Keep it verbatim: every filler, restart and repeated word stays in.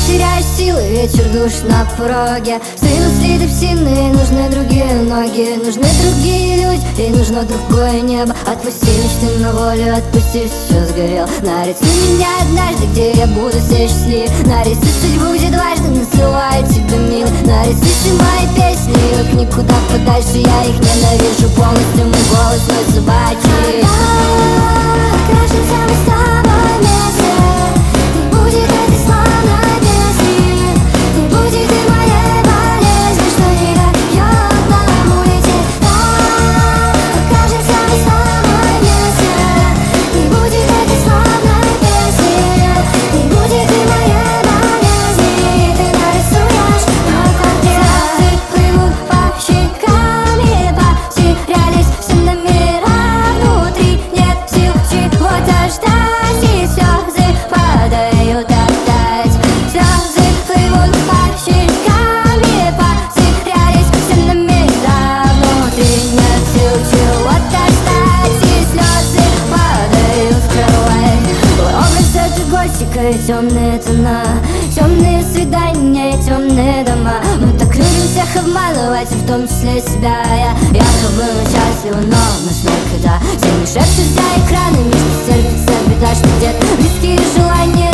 теряешь силы, вечер душ на пороге. Стою следы псины, нужны другие ноги, нужны другие люди и нужно другое небо. Отпусти мечты на волю, отпусти, все сгорел. Нарисуй меня однажды, где я буду все счастлив. Нарисуй судьбу, где дважды насылаю тебя, милый. Нарисуй все мои песни, их никуда подальше. Я их ненавижу полностью, мой голос, мой собачий. Окажемся мы с тобой вместе, и будет этой славной песни, и будет и моей болезни, что не дает нам улететь. Окажемся мы с тобой вместе, и будет этой славной песни, и будет и моей болезни. Ты нарисуешь мой портрет. Слезы плывут по щекам, и потерялись все номера. Внутри нет сил чего-то ждать, и слезы падают опять. Слезы плывут по щекам, и потерялись все номера. Внутри нет сил чего-то ждать, и слезы падают в кровать. Образ этой готика и темные тона, темные свидания и темные дома. Мы так любим всех обманывать, и в том числе себя. Я якобы мы счастливы, но наш мир когда все не шепчут за экранами, что терпится беда, что где-то близкие желания